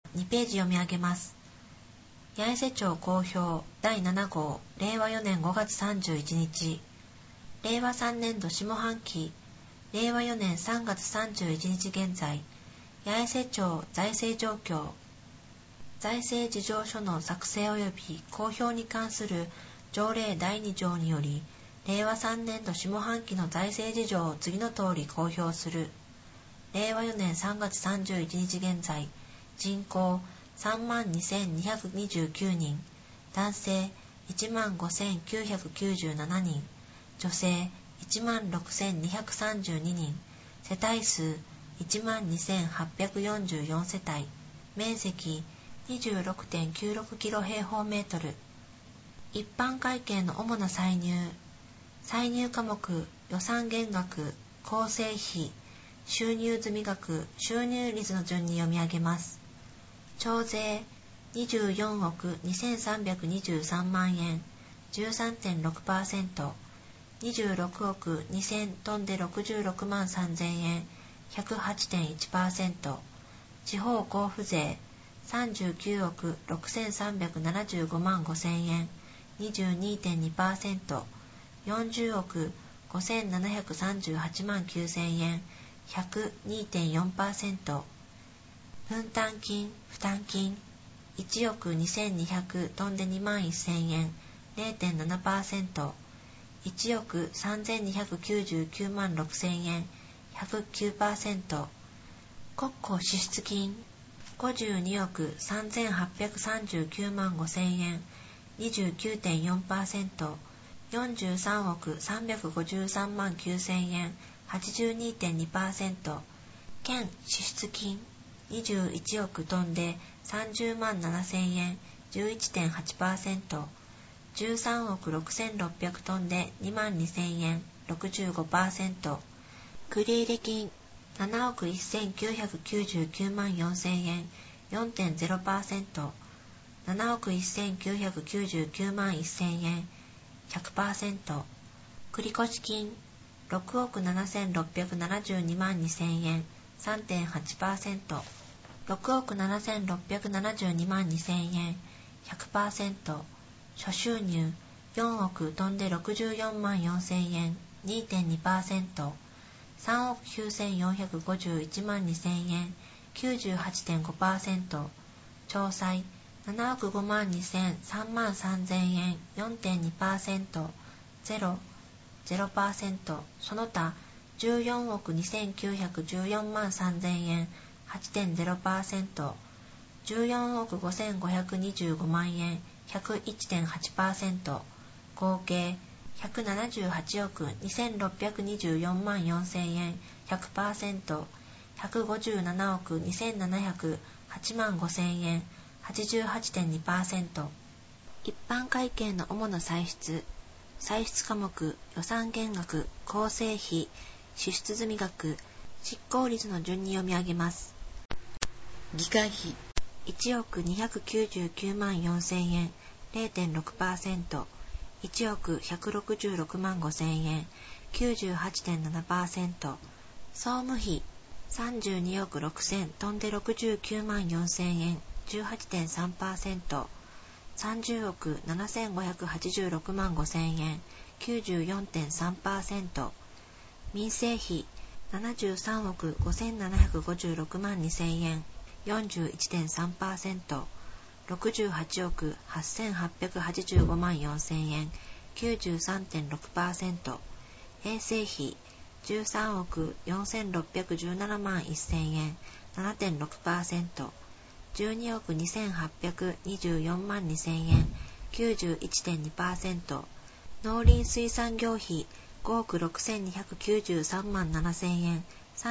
2ページ読み上げます。八重瀬町公表第7号令和4年5月31日令和3年度下半期令和4年3月31日現在八重瀬町財政状況財政事情書の作成及び公表に関する条例第2条により令和3年度下半期の財政事情を次の通り公表する。令和4年3月31日現在人口32,229人、男性15,997人、女性16,232人、世帯数12,844世帯、面積 26.96 キロ平方メートル。一般会計の主な歳入科目、予算減額、構成費、収入済額、収入率の順に読み上げます。徴税24億2323万円 13.6%、26億2000トンで66万3000円 108.1%、地方交付税39億6375万5000円 22.2%、40億5738万9000円 102.4%、分担金、負担金、1億2200トンで2万1000円、0.7%、1億3299万6000円、109%、国庫支出金、52億3839万5000円、29.4%、43億353万9000円、82.2%、県支出金、21億トンで30万7000円 11.8%、13億6600トンで2万2000円 65%、繰入金7億1999万4000円 4.0%、7億1999万1000円 100%、繰越金6億7672万2000円 3.8%、6億7672万2000円 100%、諸収入4億トンで64万4000円 2.2%、3億9451万2000円 98.5%、徴歳7億5万2000 3万3000円 4.2%、0%、その他14億2914万3000円 8.0%、14億5525万円 101.8%、合計178億2624万4000円 100%、157億2708万5000円 88.2%。 一般会計の主な歳出科目、予算減額、構成費、支出済額、執行率の順に読み上げます。 議会費 1億299万4000円 0.6%、1億166万5000円 98.7%、総務費32億6000トンで69万4000円 18.3%、30億7586万5000円 94.3%、民生費73億5756万2000円 41.3%、68億8885万4000円 93.6%、衛生費13億4617万1000円 7.6%、12億2824万2000円 91.2%、農林水産業費5億6293万7000円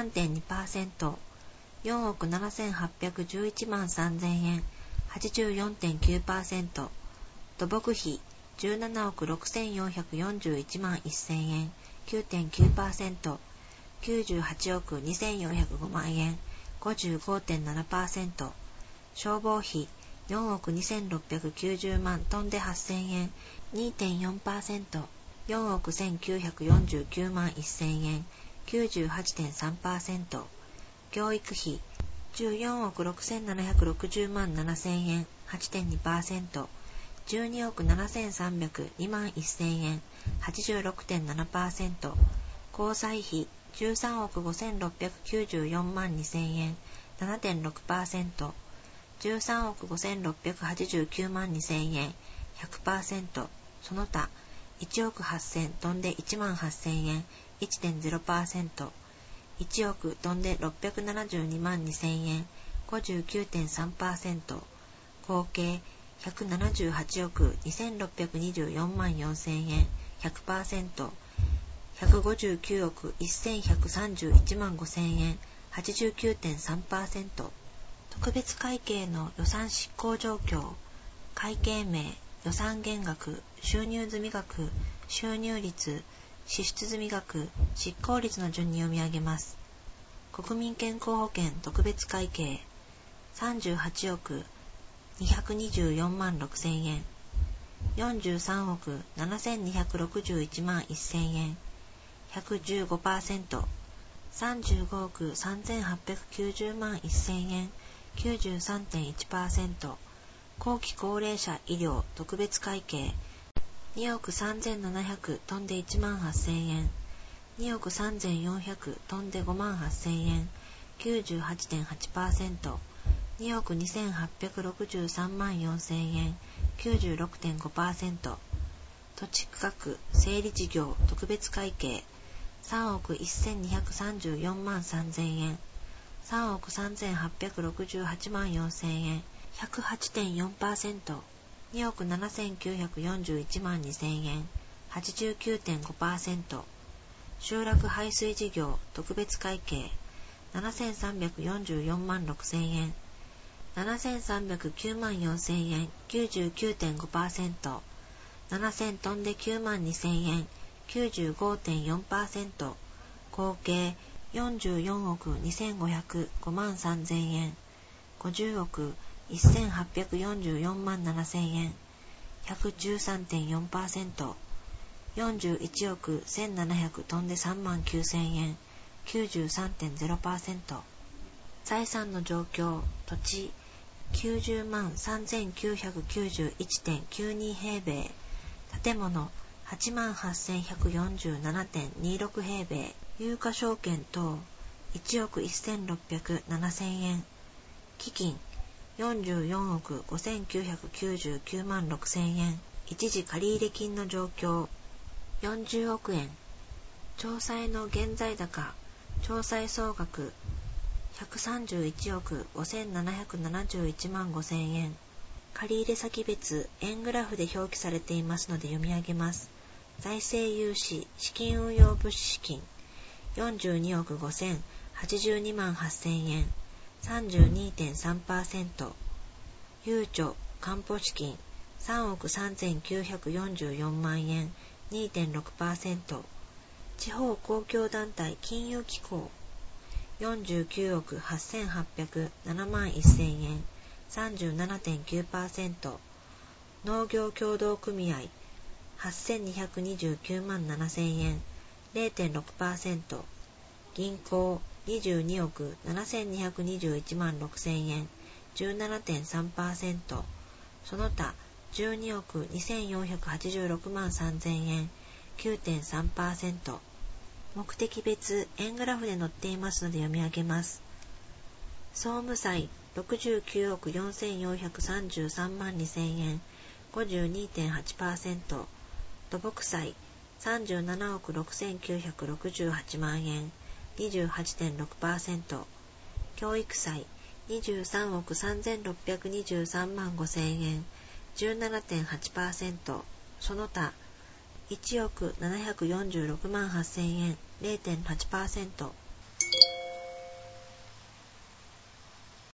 3.2%、4億7811万3000円 84.9%、土木費17億6441万1000円 9.9%、98億2405万円 55.7%、消防費4億2690万トンで8000円 2.4%、4億1949万1000円 98.3%、教育費 14億6760万7000円 8.2%、12億7302万1000円 86.7%、交際費13億5694万2000円 7.6%、13億5689万2000円 100%、その他1億8000飛んで1万8000円 1.0%、1億飛んで672万2000円 59.3%、合計178億2624万4000円 100%、159億1131万5000円 89.3%、特別会計の予算執行状況、会計名、予算減額、収入済額、収入率、支出済額、執行率の順に読み上げます。国民健康保険特別会計38億224万6000円、43億7261万1000円 115%、35億3890万1000円 93.1%、後期高齢者医療特別会計2億3700飛んで1万8000円、2億3400飛んで5万8000円 98.8%、2億2863万4000円 96.5%、土地区画整理事業特別会計3億1234万3000円、3億3868万4000円 108.4%、2億7941万2000円 89.5%、集落排水事業特別会計7344万6000円、7309万4000円 99.5%、7000飛んで9万2000円 95.4%、合計44億2505万3000円、50億1844万7000円 113.4%、41億1700飛んで3万9000円 93.0%、財産の状況、土地90万3991.92 平米、建物8万8147.26 平米、有価証券等1億1600,7000円、基金44億5999万6000円、一時借入金の状況40億円、帳債の現在高、帳債総額131億5771万5000円、借入先別円グラフで表記されていますので読み上げます。財政融資資金運用物資金42億5082万8000円 32.3%、ゆうちょ担保資金3億3944万円 2.6%、地方公共団体金融機構49億8807万1000円 37.9%、農業協同組合8229万7000円 0.6%、銀行22億7221万6000円 17.3%、その他12億2486万3000円 9.3%、目的別円グラフで載っていますので読み上げます。総務債69億4433万2000円 52.8%、土木債37億6968万円 28.6%、教育債23億3623万5000円 17.8%、その他1億746万8000円 0.8%、